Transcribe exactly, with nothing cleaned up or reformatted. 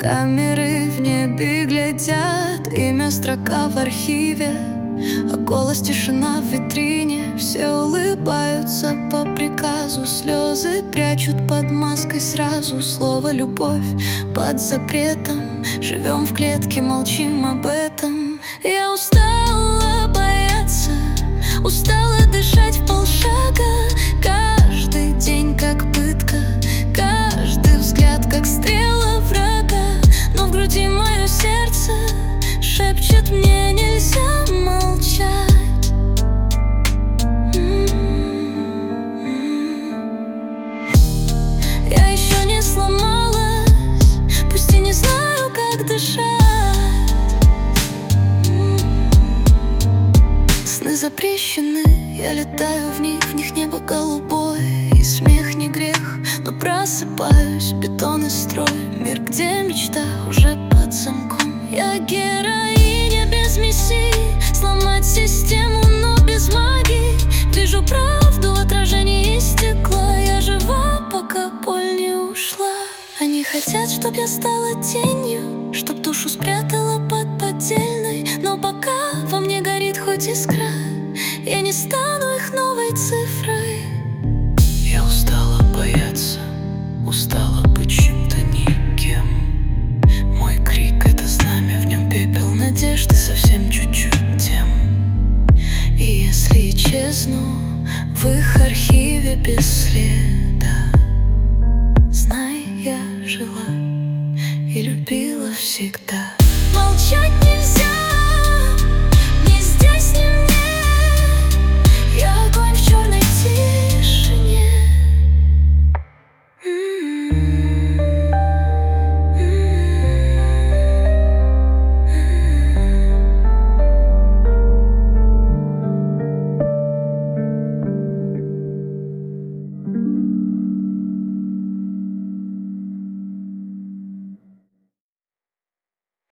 Камеры в небе глядят, имя строка в архиве, а голос тишина в витрине. Все улыбаются по приказу, слезы прячут под маской сразу. Слово «любовь» под запретом, живем в клетке, молчим об этом. Я устала бояться, устала дышать в полшага. Каждый день как пытка, каждый взгляд как стрела врага. Но в груди мое сердце шепчет мне: нельзя молчать. Я еще не сломалась, пусть и не знаю, как дышать. Сны запрещены, я летаю в них, в них небо голубое, и смех не грех, но просыпаюсь, бетон и строй, мир, где мечта уже под замком. Я героиня без миссии, сломать систему, но без магии. Вижу правду в отражении стекла, я жива, пока боль не ушла. Они хотят, чтоб я стала тенью, чтоб душу спрятала под поддельной, но пока во мне горит хоть искра, я не стану их новой цифрой. Я устала бояться, устала быть чем-то никем. Мой крик — это знамя, в нем пепел надежды, совсем чуть-чуть тем. И если исчезну в их архиве без следа, знай, я жила и любила всегда. Молчать нельзя.